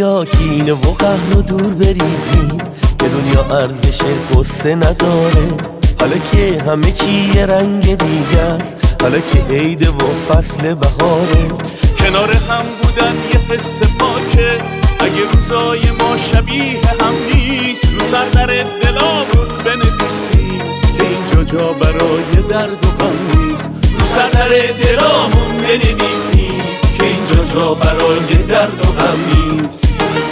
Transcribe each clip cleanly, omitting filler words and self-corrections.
بیا کینه و قهر و دور بریزیم که دنیا ارزش قصه نداره. حالا که همه چی یه رنگ دیگه است، حالا که عید و فصل بهاره. کنار هم بودن یه حس پاکه، اگه روزای ما شبیه هم نیست، رو سر در دلامون بنویسیم که اینجا جا برای درد و غم نیست. رو سر در دلامون بنویسیم که اینجا جا برای درد و غم نیست.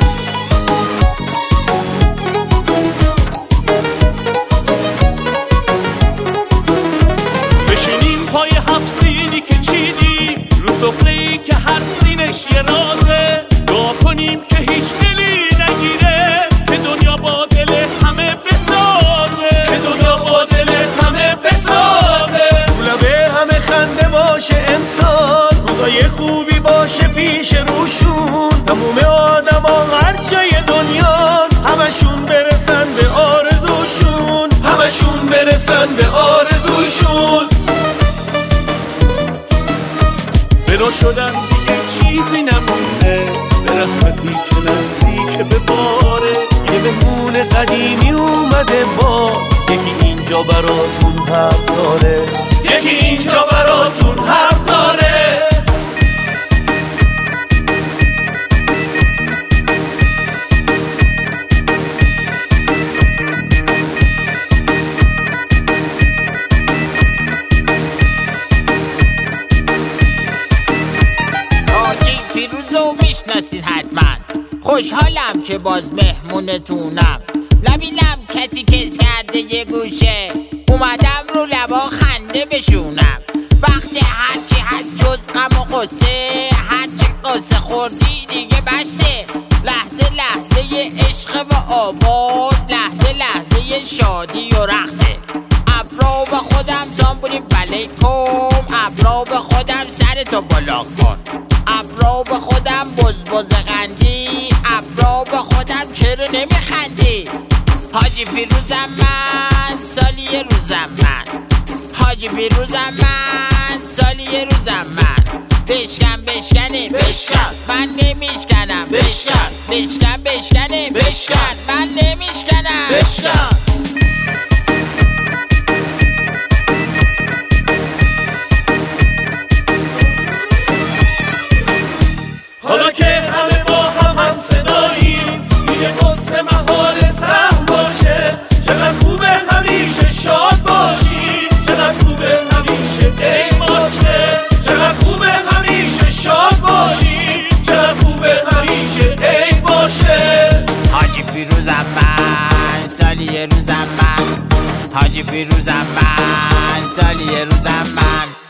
بشینیم پای هفت سینی که چیدی، رو سفره‌ای که هر سینش یه رازه، دعا کنیم که هیچ دلی نگیره، که دنیا با دل همه بسازه، که دنیا با دل همه بسازه. لبه همه خنده باشه انسان، روزای خوبی باشه پیش روشون، تموم آدم ها هر جای دنیا همشون برسن به آرزوشون، همشون برسن به آرزوشون. بنا شدن دیگه چیزی نمونده، به رحمتی که نزدیک به باره. یه مهمون قدیمی اومده با یکی اینجا براتون حرف داره، یکی اینجا براتون حرف داره. میشناسین حتما، خوشحالم که باز مهمونتونم. نبینم کسی کس کرده یه گوشه، اومدم رو لبا خنده بشونم. وقتی هرچی هست جز غم و قصه، هرچی قصه خوردی دیگه بسه. لحظه لحظه عشق و آواز، لحظه لحظه شادی و رقصه. ابرو به خودم زامبولی بلیکم، ابرو به خودم سرتو بالا کن، ابرو به خودم بز قندی، ابرو به خودم چرا نمیخندی. حاجی فیروزم من، سالی یه روزم من، حاجی فیروزم من، سالی یه روزم من. بشکن بشکنه بشکن، من نمیشکنم بشکن، بشکن بشکنه بشکن، من نمیشکنم بشکن. حالا که همه با هم صداییم، یه قصه محال سهم باشه. چقدر خوبه همیشه شاد باشی، چقدر خوبه همیشه عید باشه، چقدر خوبه همیشه شاد باشی، چقدر خوبه همیشه عید باشه. حاجی فیروزم من، سالی یه روزم من، حاجی فیروزم من، سالی یه روزم من.